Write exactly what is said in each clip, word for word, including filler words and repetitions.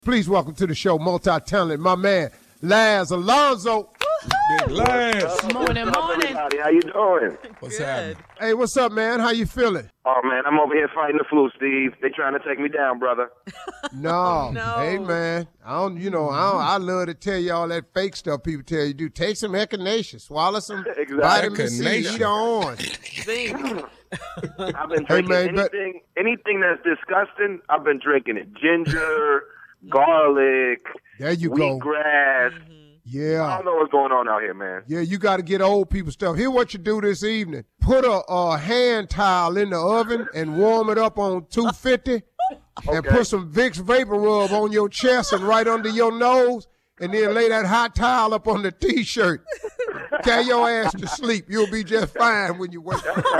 Please welcome to the show, multi-talented, my man, Laz Alonso. Big Laz. Morning, morning. Everybody, how you doing? What's Good. happening? Hey, what's up, man? How you feeling? Oh, man, I'm over here fighting the flu, Steve. They trying to take me down, brother. No. No. Hey, man. I don't, you know, I, don't, I love to tell you all that fake stuff people tell you do. Take some echinacea, swallow some Exactly. vitamin C, Echinacea. eat an orange. Zinc. I've been Hey, drinking man, but- anything, anything that's disgusting, I've been drinking it. Ginger, garlic, There you go. wheatgrass. I Yeah. don't know what's going on out here, man. Yeah, you got to get old people stuff. Here what you do this evening. Put a, a hand towel in the oven and warm it up on two fifty and Okay. put some Vicks Vapor Rub on your chest and right under your nose and then lay that hot towel up on the T-shirt. Carry your ass to sleep. You'll be just fine when you wake up.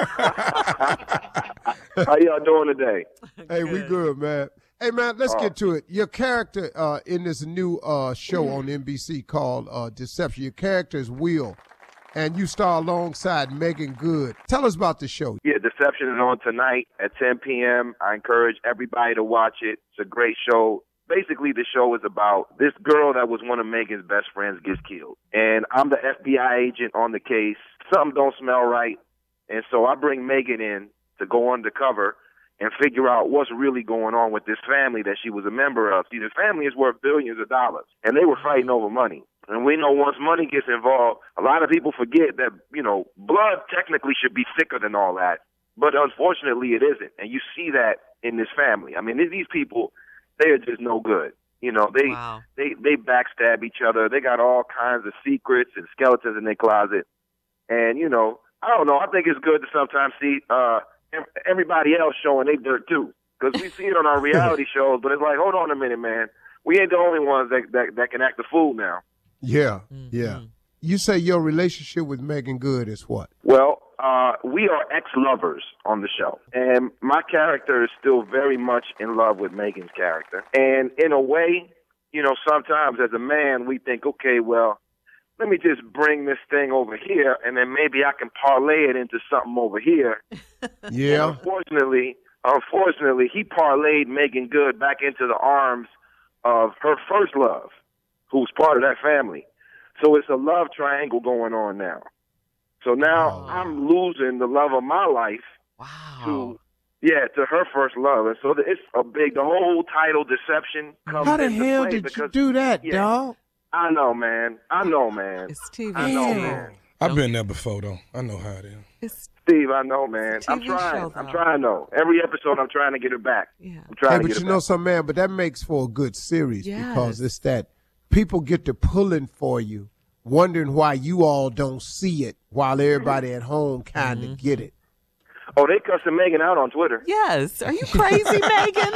How y'all doing today? Hey, we good, man. Hey, man, let's get to it. Your character uh, in this new uh, show on N B C called uh, Deception, your character is Will, and you star alongside Megan Good. Tell us about the show. Yeah, Deception is on tonight at ten p.m. I encourage everybody to watch it. It's a great show. Basically, the show is about this girl that was one of Megan's best friends gets killed. And I'm the F B I agent on the case. Something don't smell right. And so I bring Megan in to go undercover and figure out what's really going on with this family that she was a member of. See, the family is worth billions of dollars, and they were fighting over money. And we know once money gets involved, a lot of people forget that, you know, blood technically should be thicker than all that. But unfortunately, it isn't. And you see that in this family. I mean, these people, they are just no good. You know, they, Wow. they, they backstab each other. They got all kinds of secrets and skeletons in their closet. And, you know, I don't know. I think it's good to sometimes see uh, everybody else showing they dirt too, because we see it on our reality shows. But it's like, hold on a minute, man. We ain't the only ones that that, that can act the fool now. Yeah, yeah. You say your relationship with Megan Good is what? Well, uh, we are ex-lovers on the show, and my character is still very much in love with Megan's character. And in a way, you know, sometimes as a man, we think, okay, well, let me just bring this thing over here, and then maybe I can parlay it into something over here. Yeah. Unfortunately, unfortunately, he parlayed Megan Good back into the arms of her first love, who's part of that family. So it's a love triangle going on now. So now Oh. I'm losing the love of my life Wow. to, yeah, to her first love. And so it's a big, the whole title Deception comes How the into hell play did you because- do that, yeah. dog? I know, man. I know, man. It's T V I know, show. man. I've been there before, though. I know how it is. It's, Steve, I know, man. It's a I'm T V trying. show, I'm though. trying, though. Every episode, I'm trying to get it back. yeah. I'm trying Hey, to but get you it know back. something, man, but that makes for a good series because Yes. it's that people get to pulling for you, wondering why you all don't see it while everybody at home kind of get it. Oh, they cussing Megan out on Twitter. Yes. Are you crazy, Megan?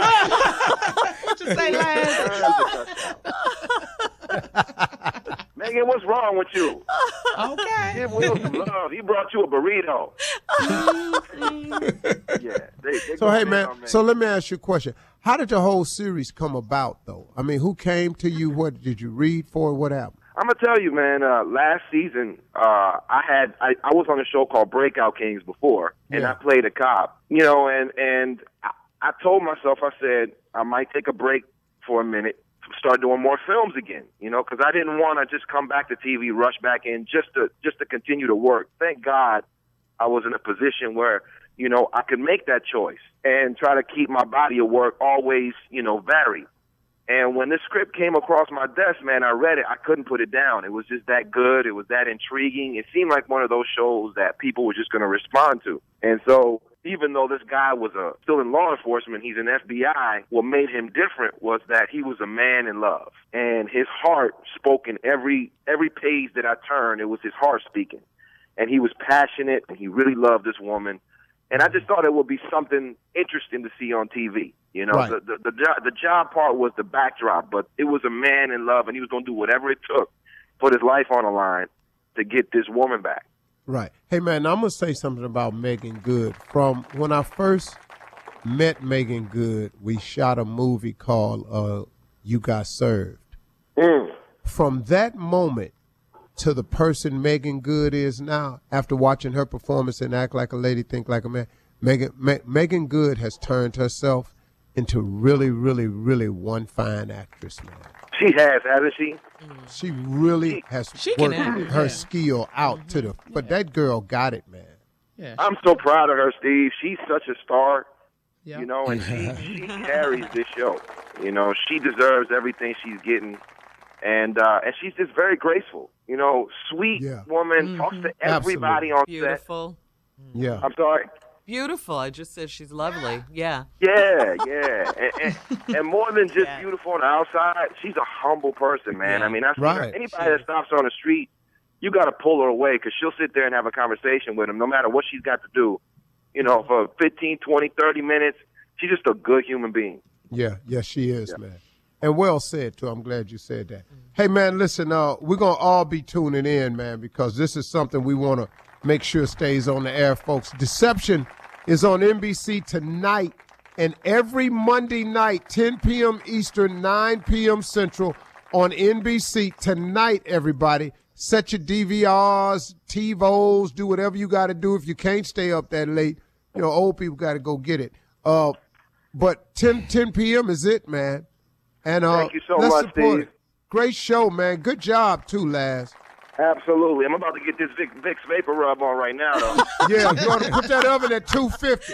What you say, Lance? Megan, what's wrong with you? Okay. Give Will some love. He brought you a burrito. yeah. They, they So, go hey, in man, on so let me ask you a question. How did the whole series come about, though? I mean, who came to you? What did you read for? What happened? I'm gonna tell you, man. Uh, last season, uh, I had I, I was on a show called Breakout Kings before, and Yeah. I played a cop. You know, and and I, I told myself, I said I might take a break for a minute, start doing more films again. You know, because I didn't want to just come back to T V, rush back in just to just to continue to work. Thank God, I was in a position where you know I could make that choice and try to keep my body of work always you know varied. And when this script came across my desk, man, I read it. I couldn't put it down. It was just that good. It was that intriguing. It seemed like one of those shows that people were just going to respond to. And so even though this guy was a, still in law enforcement, he's an F B I, what made him different was that he was a man in love. And his heart spoke in every every page that I turned. It was his heart speaking. And he was passionate, and he really loved this woman. And I just thought it would be something interesting to see on T V. You know, Right. the, the, the, job, the job part was the backdrop, but it was a man in love, and he was going to do whatever it took, put his life on the line to get this woman back. Right. Hey, man, I'm going to say something about Megan Good. From when I first met Megan Good, we shot a movie called uh, You Got Served. Mm. From that moment to the person Megan Good is now, after watching her performance and Act Like a Lady, Think Like a Man, Megan, Me- Megan Good has turned herself into really, really, really one fine actress, man. She has, hasn't she? She really has She can worked act, her yeah. skill out mm-hmm. to the. But that girl got it, man. Yeah, I'm so proud of her, Steve. She's such a star, yeah. you know, and she, she carries this show. You know, she deserves everything she's getting, and uh, and she's just very graceful. You know, sweet Yeah. woman, Mm-hmm. talks to everybody Absolutely. on Beautiful. set. Yeah. I'm sorry. Beautiful. I just said she's lovely. Yeah. Yeah, yeah, and, and, and more than just Yeah. beautiful on the outside, she's a humble person, man. Yeah. I mean, that's Right. anybody that stops her on the street, you got to pull her away because she'll sit there and have a conversation with him, no matter what she's got to do. You know, for fifteen, twenty, thirty minutes, she's just a good human being. Yeah, yes, she is, Yeah. man. And well said, too. I'm glad you said that. Hey, man, listen, uh, we're going to all be tuning in, man, because this is something we want to make sure stays on the air, folks. Deception is on N B C tonight and every Monday night, ten p.m. Eastern, nine p.m. Central on N B C tonight, everybody. Set your D V Rs, TiVos, do whatever you got to do. If you can't stay up that late, you know, old people got to go get it. Uh, but ten, ten p.m. is it, man. And uh, Thank you so let's much, support Steve. it. Great show, man. Good job, too, Laz. Absolutely. I'm about to get this Vic, Vicks Vapor Rub on right now, though. Yeah, you ought to put that oven at two fifty.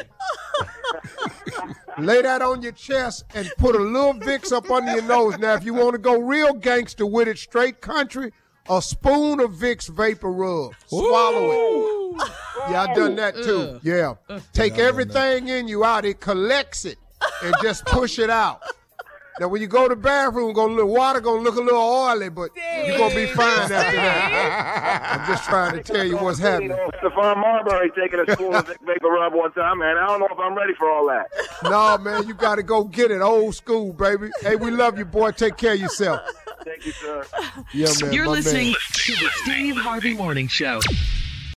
Lay that on your chest and put a little Vicks up under your nose. Now, if you want to go real gangster with it, straight country, a spoon of Vicks Vapor Rub. Swallow it. Yeah, I done that too. Yeah. Take everything in you out. It collects it and just push it out. Now, when you go to the bathroom, go a little water gonna look a little oily, but you're gonna be fine after that. I'm just trying to tell you what's happening. Stephon Marbury taking a spoon of Vic Vapor Rub one time, man. I don't know if I'm ready for all that. No, man, you got to go get it. Old school, baby. Hey, we love you, boy. Take care of yourself. Thank you, sir. Yeah, man. You're my listening man. to the Steve Harvey Morning Show.